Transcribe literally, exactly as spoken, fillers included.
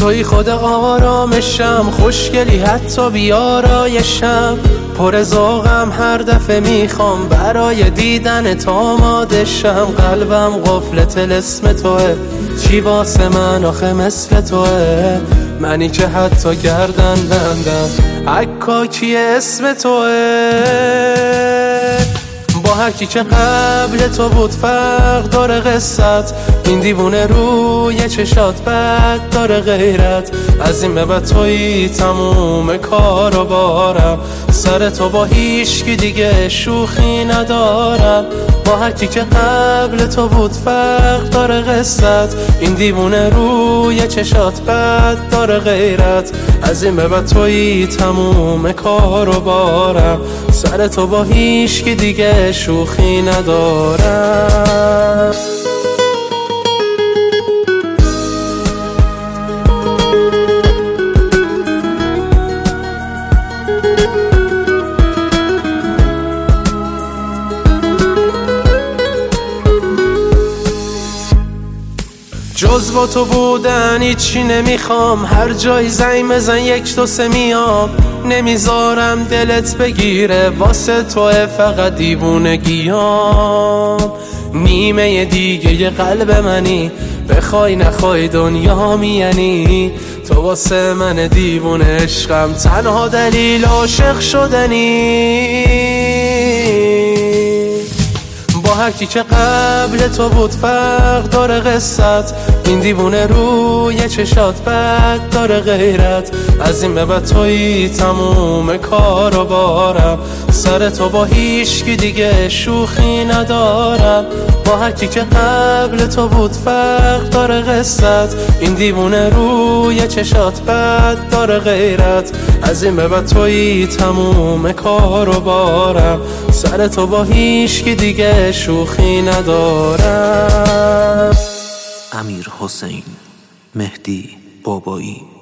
توی خود آرامشم، خوشگلی حتی بیارایشم، پر ذوقم هر دفعه میخوام برای دیدن تو آمادشم. قلبم قفل طلسم توه، چی واسه من آخه مثل توه، منی که حتی گردن بندم عکاکی اسم توه. با هر کی که قبل تو بود فرق داره قصت، این دیوونه روی چشات بد داره غیرت. از این به بعد تویی تموم کار و بارم، سر تو با هیچکی دیگه شوخی ندارم. با هر کی که قبل تو بود فرق داره قصت، این دیوونه روی چشات بد داره غیرت. از این به بعد تویی تموم کار و بارم، سر تو با هیچکی دیگه شوخی ندارم. جز با تو بودن هیچی نمیخوام، هر جای زنگ بزن یک دو سه میام. نمیذارم دلت بگیره واسه توه فقط دیوونگیام. نیمه دیگه ی قلب منی، بخوای نخوای دنیا میانی. تو واسه من دیوونه عشقم، تنها دلیل عاشق شدنی. با هر کی که قبل تو بود فرق داره قصت، این دیوونه روی چشات بد داره غیرت. از این به بعد تویی تموم کار و بارم، سر تو با هیچکی دیگه شوخی ندارم. با هر کی که قبل تو بود فرق داره قصت، این دیوونه روی چشات بد داره غیرت. از این به بعد تویی تموم کار و بارم، سر تو با هیچکی دیگه شوخی ندارم. امیر حسین مهدی بابایی.